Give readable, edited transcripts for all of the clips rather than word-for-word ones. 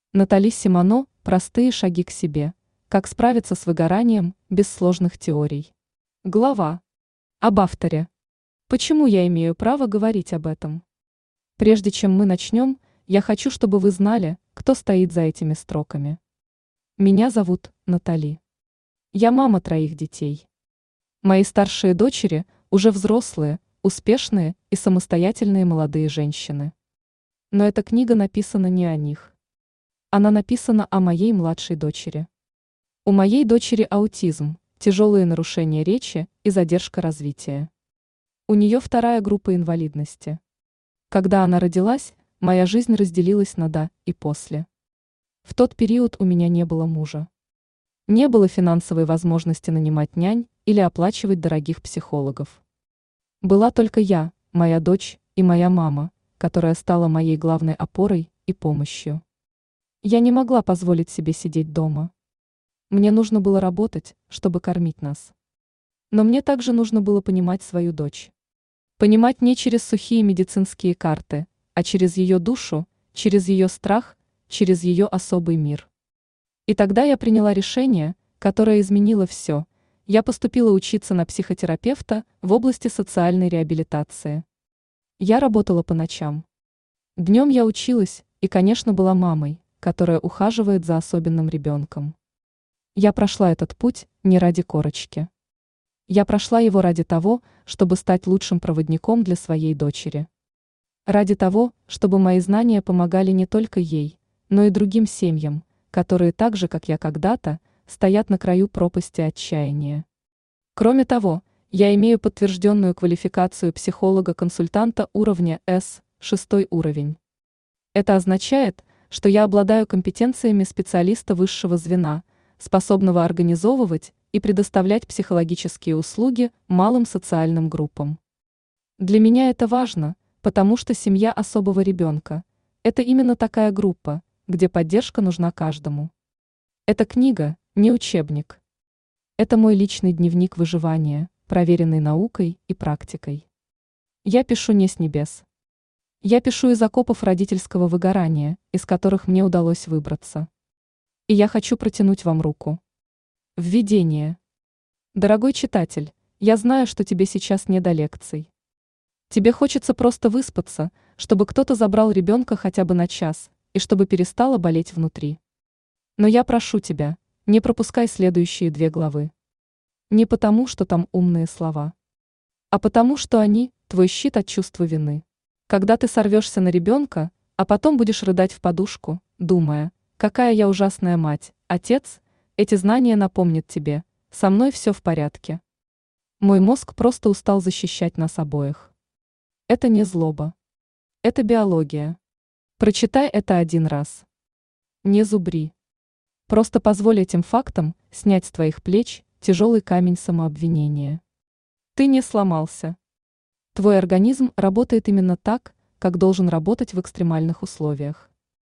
Натали Симоно «Простые шаги к себе. Как справиться с выгоранием без сложных теорий». Глава об авторе. Почему я имею право говорить об этом? Прежде чем мы начнем, я хочу, чтобы вы знали, кто стоит за этими строками. Меня зовут Натали. Я мама 3 детей. Мои старшие дочери уже взрослые, успешные и самостоятельные молодые женщины. Но эта книга написана не о них. Она написана о моей младшей дочери. У моей дочери аутизм, тяжелые нарушения речи и задержка развития. У нее 2-я группа инвалидности. Когда она родилась, моя жизнь разделилась на «до» и «после». В тот период у меня не было мужа. Не было финансовой возможности нанимать нянь или оплачивать дорогих психологов. Была только я, моя дочь и моя мама, которая стала моей главной опорой и помощью. Я не могла позволить себе сидеть дома. Мне нужно было работать, чтобы кормить нас. Но мне также нужно было понимать свою дочь. Понимать не через сухие медицинские карты, а через ее душу, через ее страх, через ее особый мир. И тогда я приняла решение, которое изменило все. Я поступила учиться на психотерапевта в области социальной реабилитации. Я работала по ночам. Днем я училась и, конечно, была мамой, которая ухаживает за особенным ребенком. Я прошла этот путь не ради корочки. Я прошла его ради того, чтобы стать лучшим проводником для своей дочери. Ради того, чтобы мои знания помогали не только ей, но и другим семьям, которые так же, как я когда-то, стоят на краю пропасти отчаяния. Кроме того, я имею подтвержденную квалификацию психолога-консультанта уровня С, 6 уровень. Это означает, что я обладаю компетенциями специалиста высшего звена, способного организовывать и предоставлять психологические услуги малым социальным группам. Для меня это важно, потому что семья особого ребенка – это именно такая группа, где поддержка нужна каждому. Эта книга – не учебник. Это мой личный дневник выживания, проверенный наукой и практикой. Я пишу не с небес. Я пишу из окопов родительского выгорания, из которых мне удалось выбраться. И я хочу протянуть вам руку. Введение. Дорогой читатель, я знаю, что тебе сейчас не до лекций. Тебе хочется просто выспаться, чтобы кто-то забрал ребенка хотя бы на час, и чтобы перестало болеть внутри. Но я прошу тебя, не пропускай следующие 2 главы. Не потому, что там умные слова, а потому, что они – твой щит от чувства вины. Когда ты сорвешься на ребенка, а потом будешь рыдать в подушку, думая, какая я ужасная мать, отец, эти знания напомнят тебе, со мной все в порядке. Мой мозг просто устал защищать нас обоих. Это не злоба. Это биология. Прочитай это 1 раз. Не зубри. Просто позволь этим фактам снять с твоих плеч тяжелый камень самообвинения. Ты не сломался. Твой организм работает именно так, как должен работать в экстремальных условиях.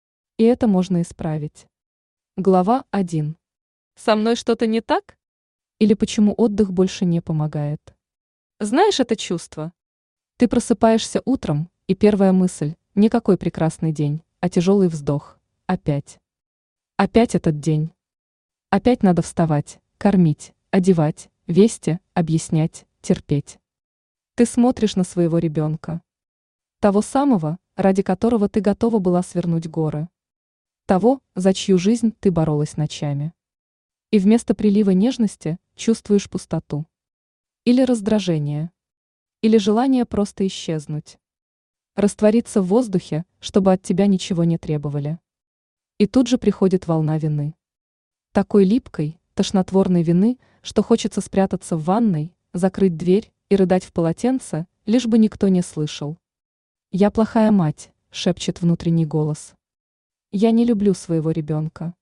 И это можно исправить. Глава 1. Со мной что-то не так? Или почему отдых больше не помогает? Знаешь это чувство? Ты просыпаешься утром, и первая мысль – не какой прекрасный день, а тяжелый вздох. Опять. Опять этот день. Опять надо вставать, кормить, одевать, вести, объяснять, терпеть. Ты смотришь на своего ребенка. Того самого, ради которого ты готова была свернуть горы. Того, за чью жизнь ты боролась ночами. И вместо прилива нежности чувствуешь пустоту. Или раздражение. Или желание просто исчезнуть. Раствориться в воздухе, чтобы от тебя ничего не требовали. И тут же приходит волна вины. Такой липкой, тошнотворной вины, что хочется спрятаться в ванной, закрыть дверь и рыдать в полотенце, лишь бы никто не слышал. «Я плохая мать», – шепчет внутренний голос. «Я не люблю своего ребенка.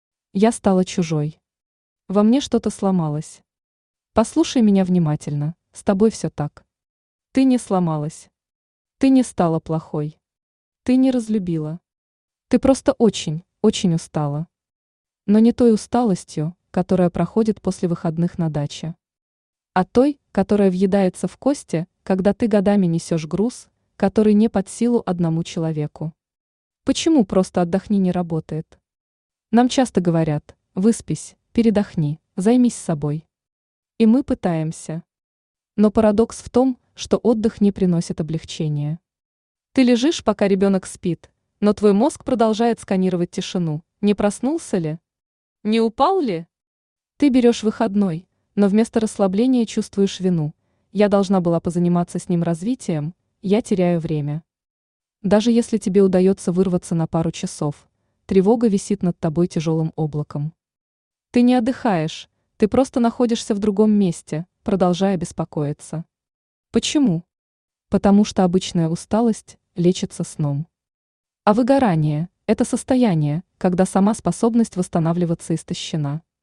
Я стала чужой. Во мне что-то сломалось. Послушай меня внимательно, с тобой все так. Ты не сломалась. Ты не стала плохой. Ты не разлюбила. Ты просто очень, очень устала. Но не той усталостью, которая проходит после выходных на даче, а той, которая въедается в кости, когда ты годами несешь груз, который не под силу одному человеку. Почему «просто отдохни» не работает? Нам часто говорят: выспись, передохни, займись собой. И мы пытаемся. Но парадокс в том, что отдых не приносит облегчения. Ты лежишь, пока ребенок спит, но твой мозг продолжает сканировать тишину. Не проснулся ли? Не упал ли? Ты берешь выходной, но вместо расслабления чувствуешь вину. Я должна была позаниматься с ним развитием, я теряю время. Даже если тебе удается вырваться на пару часов, тревога висит над тобой тяжелым облаком. Ты не отдыхаешь, ты просто находишься в другом месте, продолжая беспокоиться. Почему? Потому что обычная усталость лечится сном. А выгорание – это состояние, когда сама способность восстанавливаться истощена.